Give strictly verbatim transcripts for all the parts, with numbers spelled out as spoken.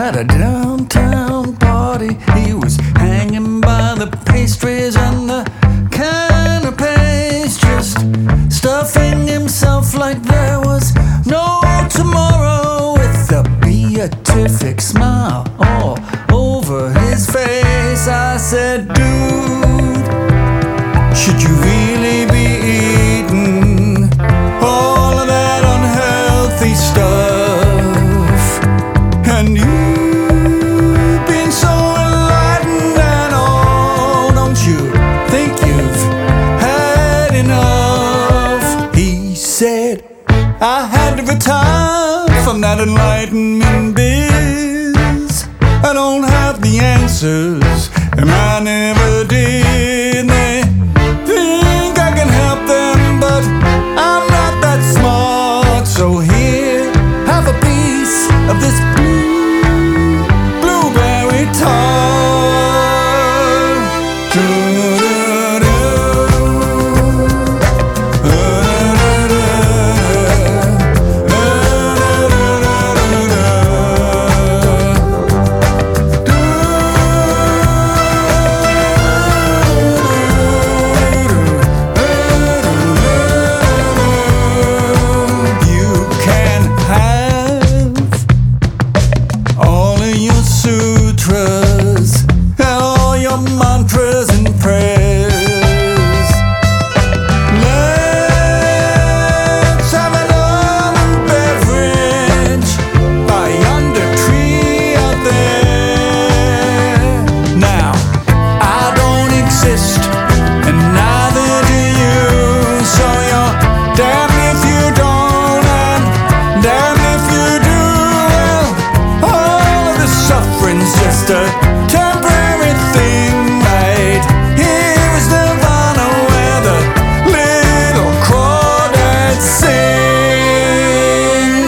at a downtown party. He was hanging by the pastries and the canapes, just stuffing himself like there was no tomorrow, with a beatific smile all over his face. I said, dude, should you really be eating all of that unhealthy stuff? And you've been so enlightened and all, don't you think you've had enough? He said, I had to retire from that enlightenment biz. I don't have the answers, and I never did. They think I can help them, but I'm not that smart. So here, have a piece of this blue blueberry tart. Sutras and all your mantras and prayers. Let's have another beverage by yonder tree out there. Now, I don't exist, and neither do you, so you're damned if you don't, and damned if you do. Well, all of the suffering's just a temporary thing, right? Here is Nirvana, where the little crawdads sing.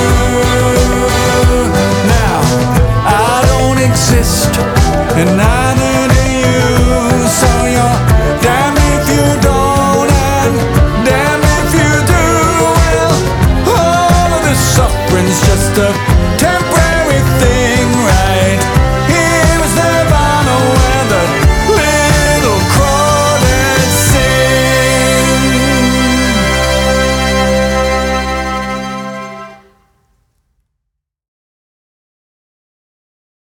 And I